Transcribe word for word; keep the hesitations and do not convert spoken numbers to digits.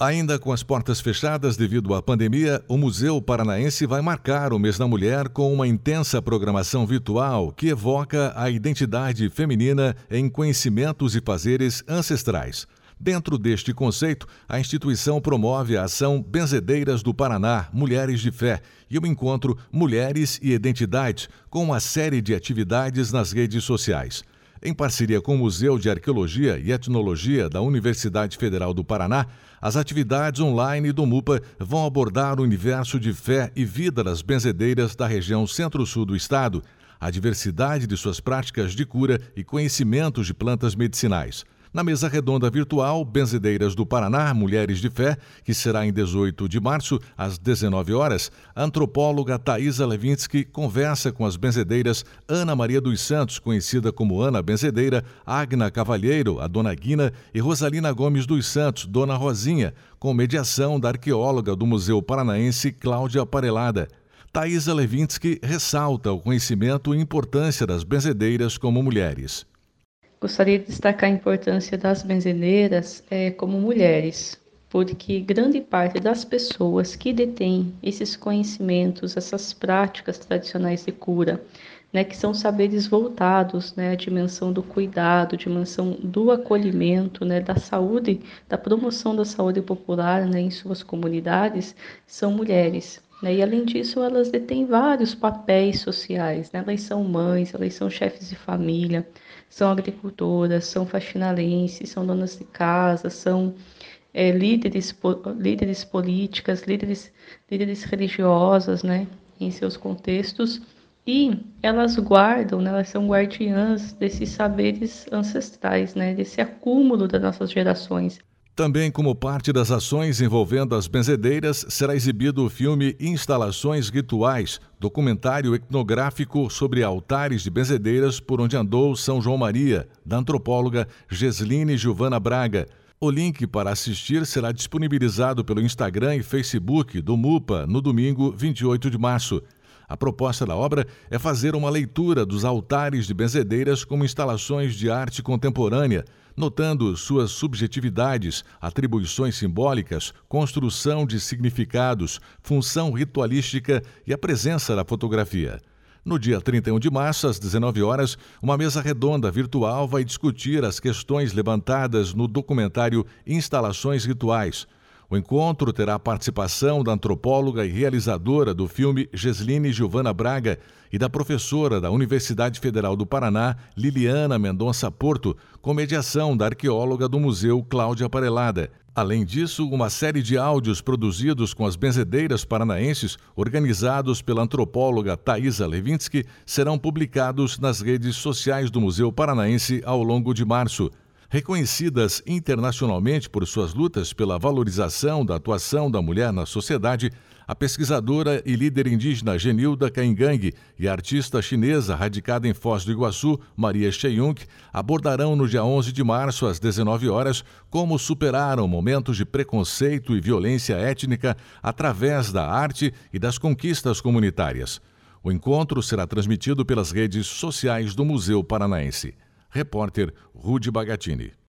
Ainda com as portas fechadas devido à pandemia, o Museu Paranaense vai marcar o Mês da Mulher com uma intensa programação virtual que evoca a identidade feminina em conhecimentos e fazeres ancestrais. Dentro deste conceito, a instituição promove a ação Benzedeiras do Paraná, Mulheres de Fé, e o encontro Mulheres e Identidade, com uma série de atividades nas redes sociais. Em parceria com o Museu de Arqueologia e Etnologia da Universidade Federal do Paraná, as atividades online do MUPA vão abordar o universo de fé e vida das benzedeiras da região centro-sul do estado, a diversidade de suas práticas de cura e conhecimentos de plantas medicinais. Na mesa redonda virtual Benzedeiras do Paraná, Mulheres de Fé, que será em dezoito de março, às dezenove horas, a antropóloga Thaisa Levinsky conversa com as benzedeiras Ana Maria dos Santos, conhecida como Ana Benzedeira, Agna Cavalheiro, a Dona Guina, e Rosalina Gomes dos Santos, Dona Rosinha, com mediação da arqueóloga do Museu Paranaense Cláudia Aparelada. Thaisa Levinsky ressalta o conhecimento e importância das benzedeiras como mulheres. Gostaria de destacar a importância das benzedeiras é, como mulheres, porque grande parte das pessoas que detêm esses conhecimentos, essas práticas tradicionais de cura, né, que são saberes voltados, né, à dimensão do cuidado, dimensão do acolhimento, né, da saúde, da promoção da saúde popular, né, em suas comunidades, são mulheres. E, além disso, elas detêm vários papéis sociais, né? Elas são mães, elas são chefes de família, são agricultoras, são faxinalenses, são donas de casa, são é, líderes, líderes políticas, líderes, líderes religiosas, né? Em seus contextos. E elas guardam, né? Elas são guardiãs desses saberes ancestrais, né? Desse acúmulo das nossas gerações. Também como parte das ações envolvendo as benzedeiras, será exibido o filme Instalações Rituais, documentário etnográfico sobre altares de benzedeiras por onde andou São João Maria, da antropóloga Gesline Giovana Braga. O link para assistir será disponibilizado pelo Instagram e Facebook do MUPA no domingo vinte e oito de março. A proposta da obra é fazer uma leitura dos altares de benzedeiras como instalações de arte contemporânea, notando suas subjetividades, atribuições simbólicas, construção de significados, função ritualística e a presença da fotografia. No dia trinta e um de março, às dezenove horas, uma mesa redonda virtual vai discutir as questões levantadas no documentário Instalações Rituais. O encontro terá a participação da antropóloga e realizadora do filme Gesline Giovana Braga e da professora da Universidade Federal do Paraná, Liliana Mendonça Porto, com mediação da arqueóloga do Museu Cláudia Aparelada. Além disso, uma série de áudios produzidos com as benzedeiras paranaenses, organizados pela antropóloga Thaisa Levinsky, serão publicados nas redes sociais do Museu Paranaense ao longo de março. Reconhecidas internacionalmente por suas lutas pela valorização da atuação da mulher na sociedade, a pesquisadora e líder indígena Genilda Caingangue e a artista chinesa radicada em Foz do Iguaçu, Maria Cheyung, abordarão no dia onze de março, às dezenove horas, como superaram momentos de preconceito e violência étnica através da arte e das conquistas comunitárias. O encontro será transmitido pelas redes sociais do Museu Paranaense. Repórter Rudy Bagatini.